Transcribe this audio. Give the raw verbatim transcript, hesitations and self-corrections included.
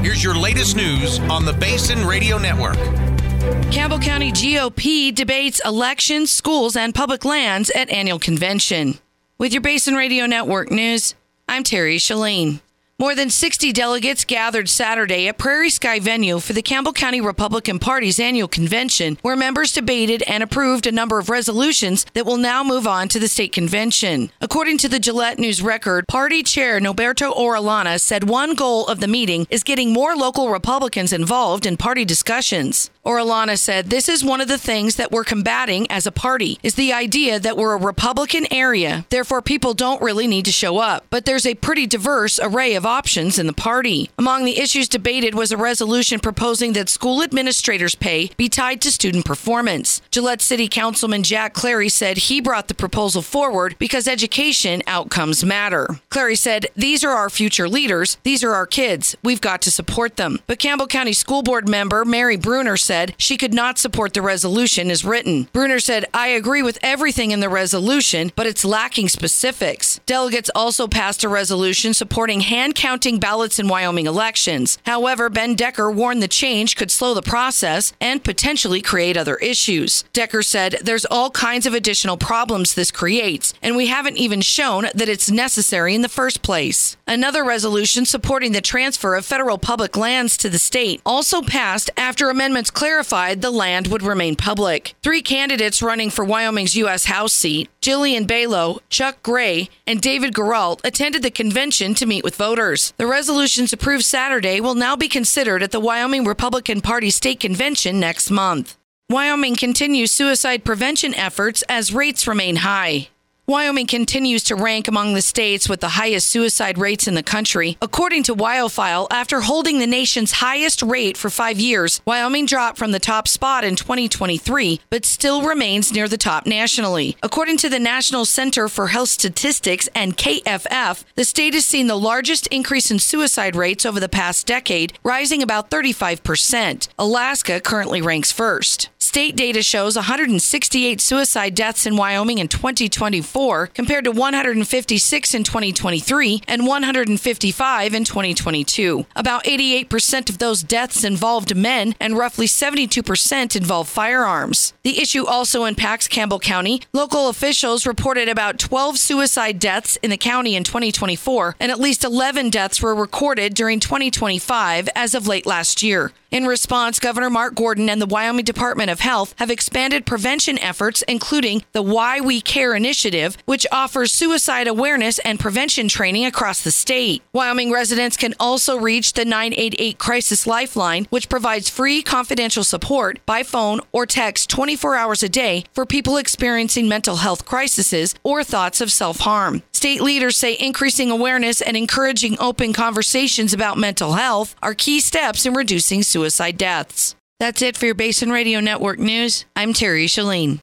Here's your latest news on the Basin Radio Network. Campbell County G O P debates elections, schools, and public lands at annual convention. With your Basin Radio Network news, I'm Terry Shalane. More than sixty delegates gathered Saturday at Prairie Sky Venue for the Campbell County Republican Party's annual convention, where members debated and approved a number of resolutions that will now move on to the state convention. According to the Gillette News Record, Party Chair Noberto Orellana said one goal of the meeting is getting more local Republicans involved in party discussions. Orellana said, "This is one of the things that we're combating as a party, is the idea that we're a Republican area, therefore people don't really need to show up. But there's a pretty diverse array of options in the party." Among the issues debated was a resolution proposing that school administrators' pay be tied to student performance. Gillette City Councilman Jack Clary said he brought the proposal forward because education outcomes matter. Clary said, "These are our future leaders. These are our kids. We've got to support them." But Campbell County School Board member Mary Bruner said she could not support the resolution as written. Bruner said, "I agree with everything in the resolution, but it's lacking specifics." Delegates also passed a resolution supporting hand counting ballots in Wyoming elections. However, Ben Decker warned the change could slow the process and potentially create other issues. Decker said, "There's all kinds of additional problems this creates, and we haven't even shown that it's necessary in the first place." Another resolution supporting the transfer of federal public lands to the state also passed after amendments clarified the land would remain public. Three candidates running for Wyoming's U S House seat, Jillian Balow, Chuck Gray, and David Gerault, attended the convention to meet with voters. The resolutions approved Saturday will now be considered at the Wyoming Republican Party State Convention next month. Wyoming continues suicide prevention efforts as rates remain high. Wyoming continues to rank among the states with the highest suicide rates in the country. According to WyoFile, after holding the nation's highest rate for five years, Wyoming dropped from the top spot in twenty twenty-three, but still remains near the top nationally. According to the National Center for Health Statistics and K F F, the state has seen the largest increase in suicide rates over the past decade, rising about thirty-five percent. Alaska currently ranks first. State data shows one hundred sixty-eight suicide deaths in Wyoming in twenty twenty-four, compared to one hundred fifty-six in twenty twenty-three and one hundred fifty-five in twenty twenty-two. About eighty-eight percent of those deaths involved men, and roughly seventy-two percent involved firearms. The issue also impacts Campbell County. Local officials reported about twelve suicide deaths in the county in twenty twenty-four, and at least eleven deaths were recorded during twenty twenty-five as of late last year. In response, Governor Mark Gordon and the Wyoming Department of Health have expanded prevention efforts, including the Why We Care initiative, which offers suicide awareness and prevention training across the state. Wyoming residents can also reach the nine eight eight Crisis Lifeline, which provides free confidential support by phone or text twenty-four hours a day for people experiencing mental health crises or thoughts of self-harm. State leaders say increasing awareness and encouraging open conversations about mental health are key steps in reducing suicide deaths. That's it for your Basin Radio Network news. I'm Terry Shalane.